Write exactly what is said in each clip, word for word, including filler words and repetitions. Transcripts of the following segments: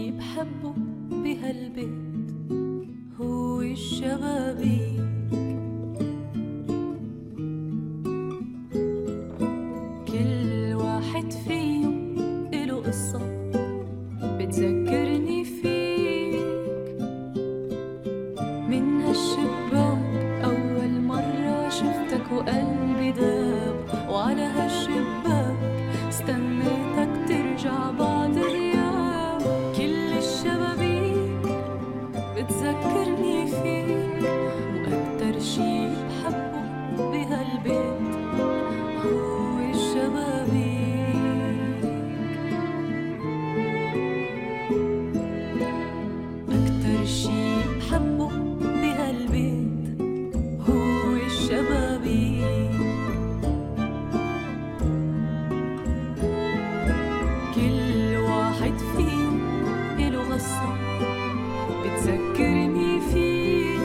شي بحبه بهالبيت هو الشبابيك. كل واحد فيهم إله قصة بتذكرني فيك. من هالشباك أول مرة شفتك وقلبي داب، وعلى هالشباك استنيتك ترجع بعد غياب. كل الشبابيك بتذكرني فيك، وأكتر شي بحبه بهالبيت هو الشبابيك. أكتر شي بحبه بهالبيت هو الشبابيك. كل واحد فيهم إله غصة بتذكرني فيك.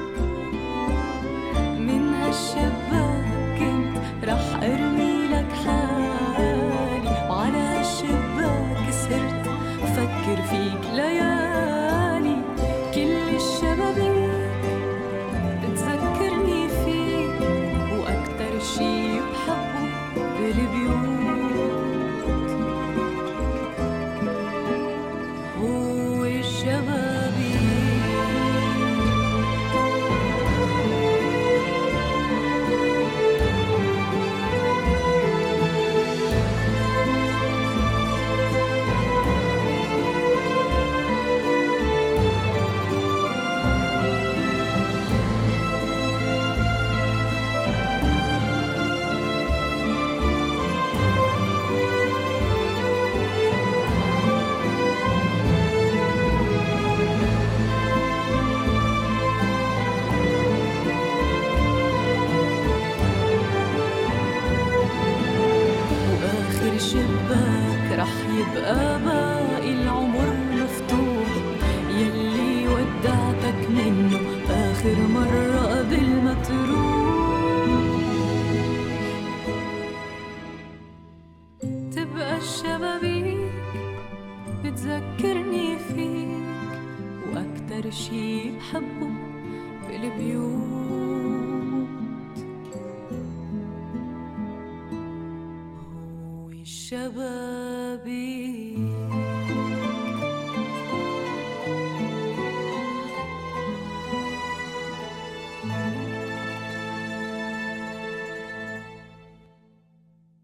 من هالشباك كنت رح أرمي لك حالي، وعلى هالشباك سهرت أفكر فيك ليالي. كل الشبابيك بتذكرني فيك، وأكتر شي بحبه بالبيوت هو الشبابيك. شباك رح يبقى باقي العمر مفتوح، يلي ودعتك منه آخر مرة قبل ما تروح. تبقى الشبابيك بتذكرني فيك، وأكتر شي بحبه بالبيوت